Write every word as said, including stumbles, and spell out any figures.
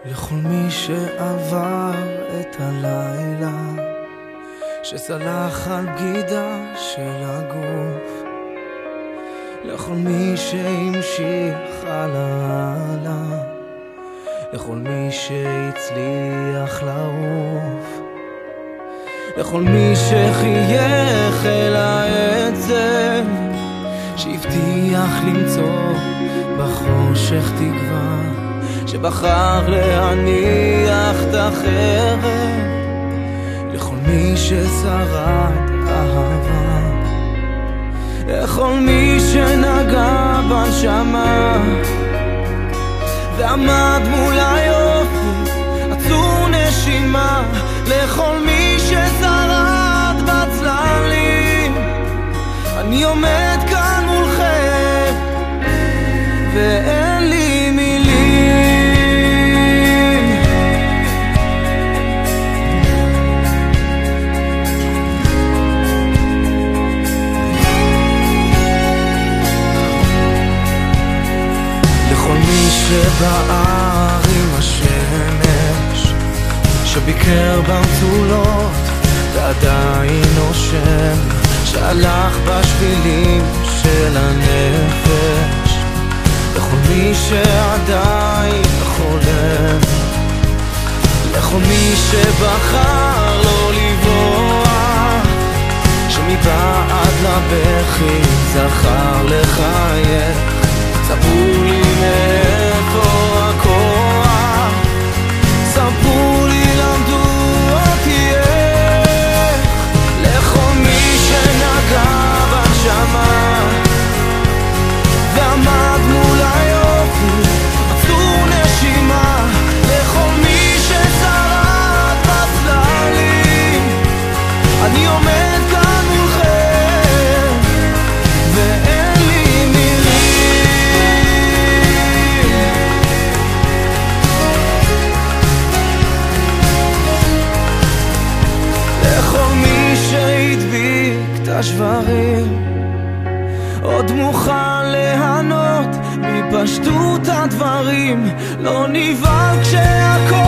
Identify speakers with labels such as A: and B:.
A: לכל מי שעבר את הלילה, שסלח על בגידה של הגוף, לכל מי שהמשיך הלאה, לכל מי שהצליח לעוף, לכל מי שחייך אל העצם, שהבטיח למצוא בחושך תקווה, שבחר להניח את החרב, לכל מי ששרד אהבה, לכל מי שנגע בנשמה ועמד מול היופי עצור נשימה, לכל מי ששרד בצללים. אני עומד כאן מולכם ואין לי מילים, לכל מי שבער עם השמש, שביקר במצולות ועדיין נושם, שהלך בשבילים של הנפש, לכל מי שעדיין חולם, לכל מי שבחר לא לברוח, שמבעד לבכי זכר לחייך. ספרו לי מאיפה הכוח, ספרו לי למדו אותי איך, לכל מי שנגע בנשמה ועמד מול היופי עצור נשימה, לכל מי ששרד בצללים. אני עומד כאן מולכם ואין לי מילים, לכל מי שהדביק את השברים עוד מוכן ליהנות מפשטות הדברים, לא נבהל כשהכל